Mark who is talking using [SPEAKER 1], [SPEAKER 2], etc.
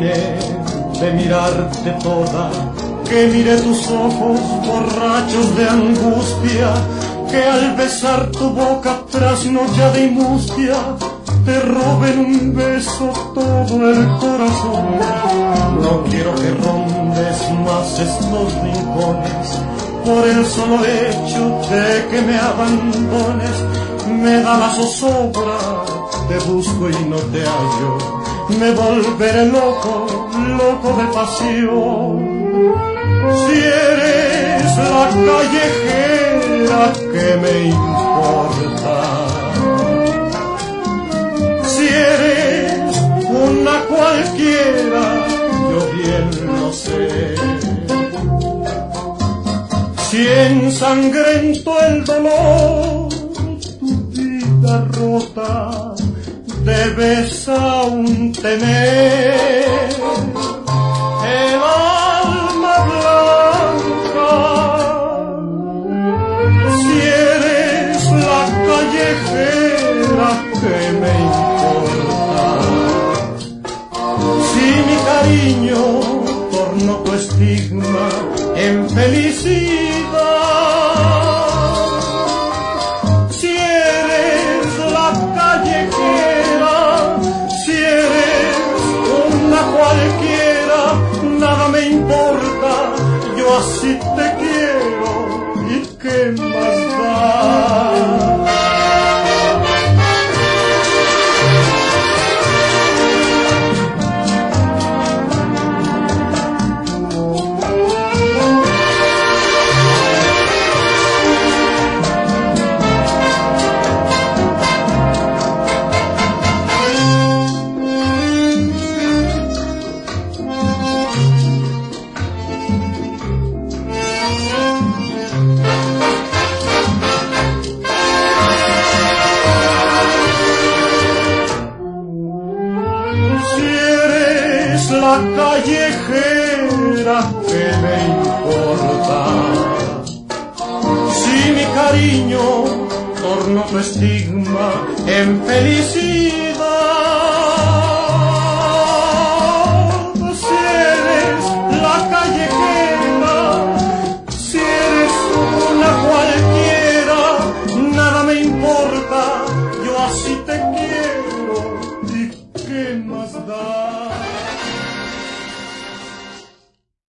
[SPEAKER 1] terminé de mirarte toda, que miré tus ojos borrachos de angustia, que al besar tu boca trasnochada y mustia, te roben un beso todo el corazón. No quiero que rondes más estos rincones, por el solo hecho de que me abandones. Me da la zozobra, te busco y no te hallo, me volveré loco, loco de pasión. Si eres la callejera, ¿qué me importa? Si eres una cualquiera, yo bien lo sé. Si ensangrento el dolor tu vida rota, debes aún tener el alma blanca. Si eres la callejera, ¿qué me importa? Si mi cariño tornó tu estigma en felicidad, si eres la callejera, si eres una cualquiera, nada me importa, yo así te quiero, ¿y qué más da? La callejera, ¿qué me importa? Si mi cariño tornó tu estigma en felicidad,